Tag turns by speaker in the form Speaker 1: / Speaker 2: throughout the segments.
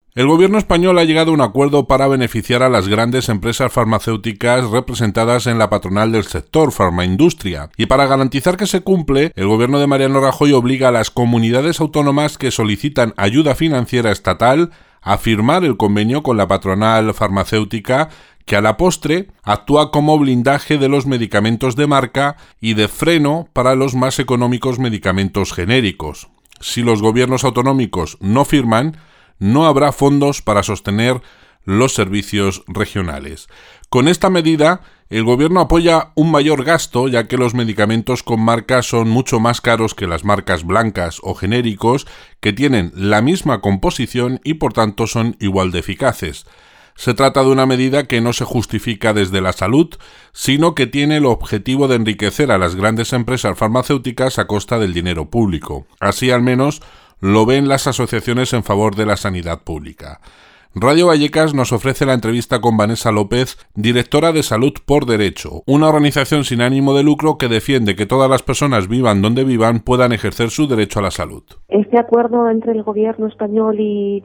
Speaker 1: El gobierno español ha llegado a un acuerdo para beneficiar a las grandes empresas farmacéuticas representadas en la patronal del sector, Farmaindustria, y para garantizar que se cumple, el gobierno de Mariano Rajoy obliga a las comunidades autónomas que solicitan ayuda financiera estatal a firmar el convenio con la patronal farmacéutica, que a la postre actúa como blindaje de los medicamentos de marca y de freno para los más económicos medicamentos genéricos. Si los gobiernos autonómicos no firman, no habrá fondos para sostener los servicios regionales. Con esta medida, el gobierno apoya un mayor gasto, ya que los medicamentos con marca son mucho más caros que las marcas blancas o genéricos, que tienen la misma composición y por tanto son igual de eficaces. Se trata de una medida que no se justifica desde la salud, sino que tiene el objetivo de enriquecer a las grandes empresas farmacéuticas a costa del dinero público. Así al menos lo ven las asociaciones en favor de la sanidad pública. Radio Vallecas nos ofrece la entrevista con Vanessa López, directora de Salud por Derecho, una organización sin ánimo de lucro que defiende que todas las personas, vivan donde vivan, puedan ejercer su derecho a la salud.
Speaker 2: Este acuerdo entre el gobierno español y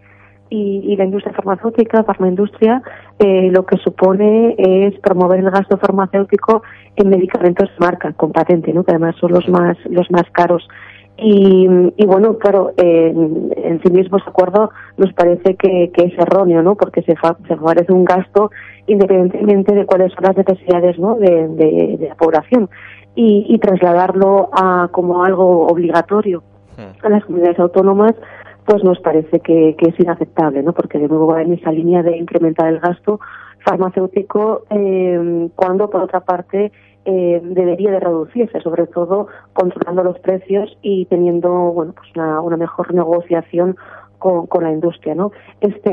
Speaker 2: la industria farmacéutica, Farmaindustria, lo que supone es promover el gasto farmacéutico en medicamentos de marca, con patente, ¿no? Que además son los más caros. Y bueno, claro, en sí mismo ese acuerdo nos parece que es erróneo, ¿no? Porque se favorece un gasto independientemente de cuáles son las necesidades, ¿no? de la población, y trasladarlo como algo obligatorio a las comunidades autónomas, pues nos parece que es inaceptable, ¿no? Porque de nuevo va en esa línea de incrementar el gasto farmacéutico, cuando por otra parte debería de reducirse, sobre todo controlando los precios y teniendo, bueno, pues una mejor negociación con la industria, ¿no? Esta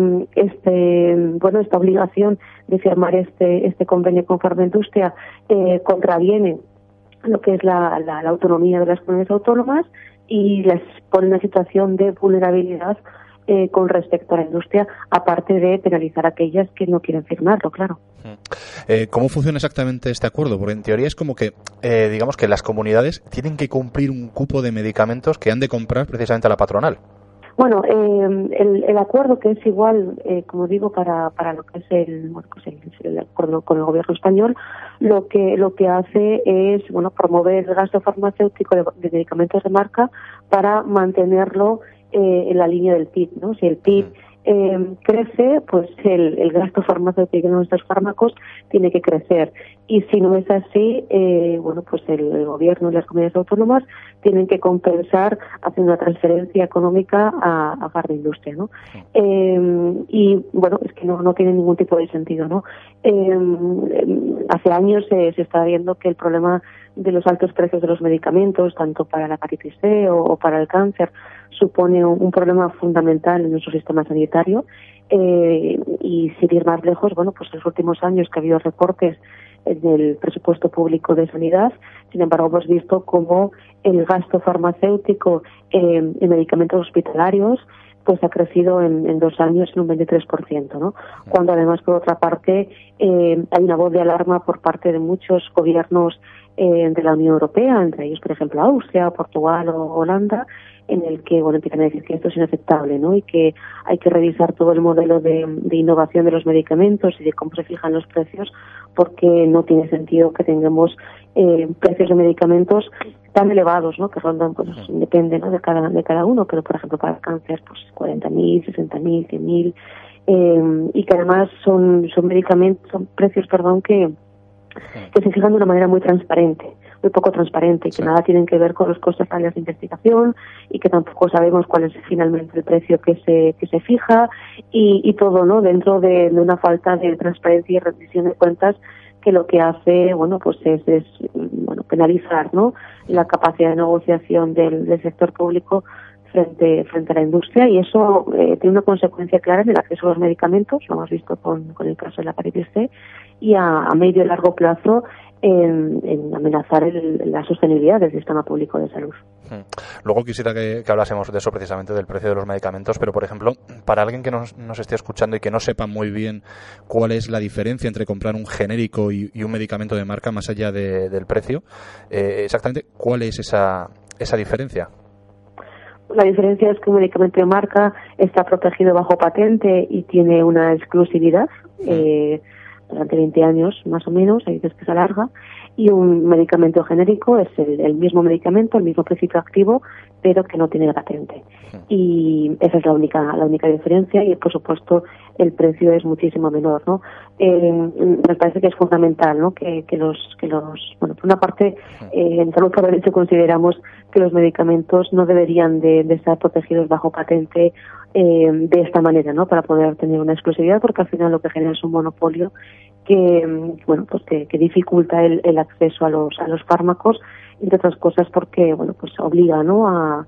Speaker 2: obligación de firmar este convenio con Farmaindustria contraviene lo que es la autonomía de las comunidades autónomas y les pone en una situación de vulnerabilidad con respecto a la industria, aparte de penalizar a aquellas que no quieren firmarlo, claro.
Speaker 3: ¿Cómo funciona exactamente este acuerdo? Porque en teoría es como que, digamos que las comunidades tienen que cumplir un cupo de medicamentos que han de comprar precisamente a la patronal.
Speaker 2: Bueno, el acuerdo, que es igual, como digo, para lo que es el acuerdo con el gobierno español, lo que hace es, bueno, promover el gasto farmacéutico de medicamentos de marca para mantenerlo en la línea del PIB, ¿no? Si el PIB crece, pues el gasto farmacéutico de nuestros fármacos tiene que crecer, y si no es así, bueno, pues el gobierno y las comunidades autónomas tienen que compensar haciendo una transferencia económica a Farmaindustria, ¿no? Y bueno, es que no tiene ningún tipo de sentido, ¿no? Hace años se está viendo que el problema de los altos precios de los medicamentos, tanto para la hepatitis C o para el cáncer, supone un problema fundamental en nuestro sistema sanitario, y sin ir más lejos, bueno, pues en los últimos años que ha habido recortes en el presupuesto público de sanidad, sin embargo hemos visto cómo el gasto farmacéutico en medicamentos hospitalarios pues ha crecido en 2 años en un 23%, ¿no? Cuando además, por otra parte, hay una voz de alarma por parte de muchos gobiernos de la Unión Europea, entre ellos, por ejemplo, Austria, Portugal o Holanda, en el que, bueno, empiezan a decir que esto es inaceptable, ¿no? Y que hay que revisar todo el modelo de innovación de los medicamentos y de cómo se fijan los precios, porque no tiene sentido que tengamos precios de medicamentos tan elevados, ¿no? Que rondan, pues depende, ¿no? de cada uno, pero por ejemplo para el cáncer, pues 40.000, 60.000, 100.000, y que además son precios, que se fijan de una manera muy poco transparente, y que nada tienen que ver con los costes reales de investigación, y que tampoco sabemos cuál es finalmente el precio que se fija, y todo, ¿no? Dentro de una falta de transparencia y rendición de cuentas, que lo que hace, bueno, pues es penalizar, ¿no? La capacidad de negociación del sector público frente a la industria, y eso tiene una consecuencia clara en el acceso a los medicamentos, lo hemos visto con el caso de la hepatitis C, y a medio y largo plazo en amenazar la sostenibilidad del sistema público de salud.
Speaker 3: Luego quisiera que hablásemos de eso, precisamente del precio de los medicamentos, pero por ejemplo, para alguien que nos esté escuchando y que no sepa muy bien cuál es la diferencia entre comprar un genérico y un medicamento de marca, más allá del precio, exactamente, ¿cuál es esa diferencia?
Speaker 2: La diferencia es que un medicamento de marca está protegido bajo patente y tiene una exclusividad durante 20 años más o menos, hay veces que se alarga, y un medicamento genérico es el mismo medicamento, el mismo principio activo, pero que no tiene patente. Y esa es la única diferencia, y por supuesto el precio es muchísimo menor, ¿no? Me parece que es fundamental, ¿no? Que los bueno, por una parte, en Salud por Derecho consideramos que los medicamentos no deberían de estar protegidos bajo patente de esta manera, ¿no? Para poder tener una exclusividad, porque al final lo que genera es un monopolio que bueno, pues que dificulta el acceso a los fármacos, entre otras cosas porque bueno, pues obliga, ¿no?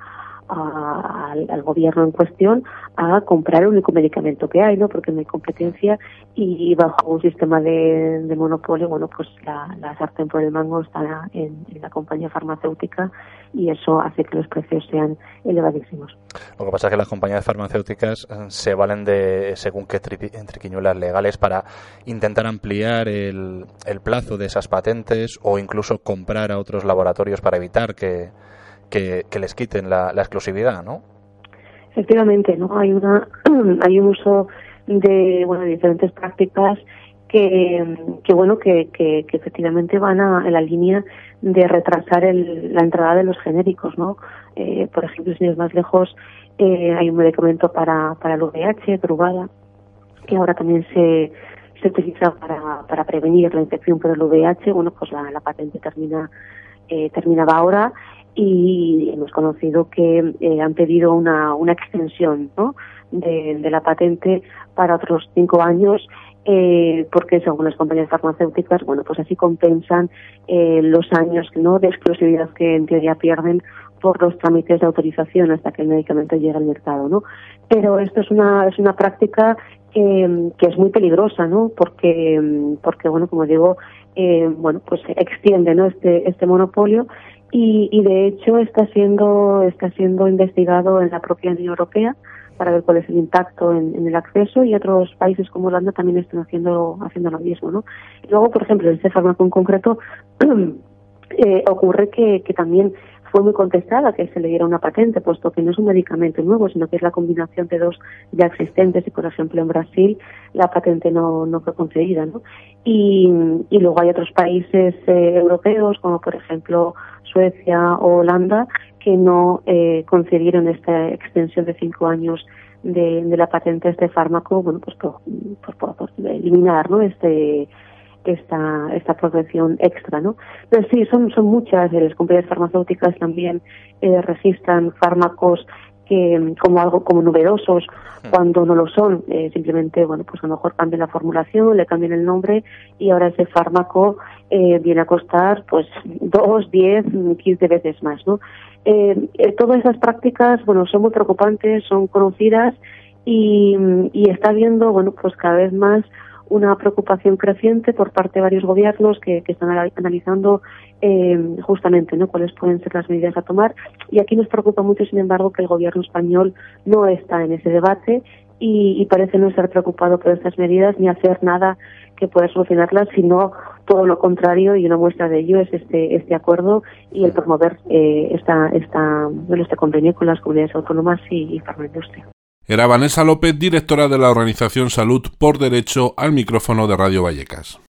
Speaker 2: al gobierno en cuestión a comprar el único medicamento que hay, ¿no? Porque no hay competencia, y bajo un sistema de monopolio, bueno, pues la sartén por el mango está en la compañía farmacéutica, y eso hace que los precios sean elevadísimos.
Speaker 3: Lo que pasa es que las compañías farmacéuticas se valen de según qué triquiñuelas legales para intentar ampliar el plazo de esas patentes, o incluso comprar a otros laboratorios para evitar que les quiten la exclusividad, ¿no?
Speaker 2: Efectivamente, ¿no? Hay un uso de diferentes prácticas que efectivamente van en la línea de retrasar la entrada de los genéricos, ¿no? Por ejemplo, sin ir más lejos, hay un medicamento para el VIH, Truvada, que ahora también se utiliza para prevenir la infección por el VIH. Bueno, pues la patente terminaba ahora, y hemos conocido que han pedido una extensión, ¿no? de la patente para otros 5 años, porque según las compañías farmacéuticas, bueno, pues así compensan los años, ¿no?, de exclusividad que en teoría pierden por los trámites de autorización hasta que el medicamento llega al mercado, ¿no? Pero esto es una práctica que es muy peligrosa, ¿no? Porque bueno, como digo, bueno, pues extiende, ¿no?, este monopolio, y de hecho está siendo investigado en la propia Unión Europea para ver cuál es el impacto en el acceso, y otros países como Holanda también están haciendo lo mismo, ¿no? Y luego, por ejemplo, en este fármaco en concreto ocurre que también fue muy contestada que se le diera una patente, puesto que no es un medicamento nuevo, sino que es la combinación de dos ya existentes, y por ejemplo en Brasil la patente no fue concedida, ¿no? Y luego hay otros países europeos, como por ejemplo Suecia o Holanda, que no concedieron esta extensión de 5 años de la patente a este fármaco, bueno, pues por eliminar, ¿no?, esta protección extra, ¿no? Pero sí, son muchas. Las compañías farmacéuticas también registran fármacos que como novedosos cuando no lo son. Simplemente, bueno, pues a lo mejor cambian la formulación, le cambian el nombre, y ahora ese fármaco viene a costar pues 2, 10, 15 veces más, ¿no? Todas esas prácticas, bueno, son muy preocupantes, son conocidas, y está habiendo, bueno, pues cada vez más una preocupación creciente por parte de varios gobiernos que están analizando justamente, ¿no?, cuáles pueden ser las medidas a tomar. Y aquí nos preocupa mucho, sin embargo, que el gobierno español no está en ese debate, y parece no estar preocupado por estas medidas ni hacer nada que pueda solucionarlas, sino todo lo contrario, y una muestra de ello es este acuerdo y el promover este convenio con las comunidades autónomas y farmaindustria.
Speaker 1: Era Vanessa López, directora de la organización Salud por Derecho, al micrófono de Radio Vallecas.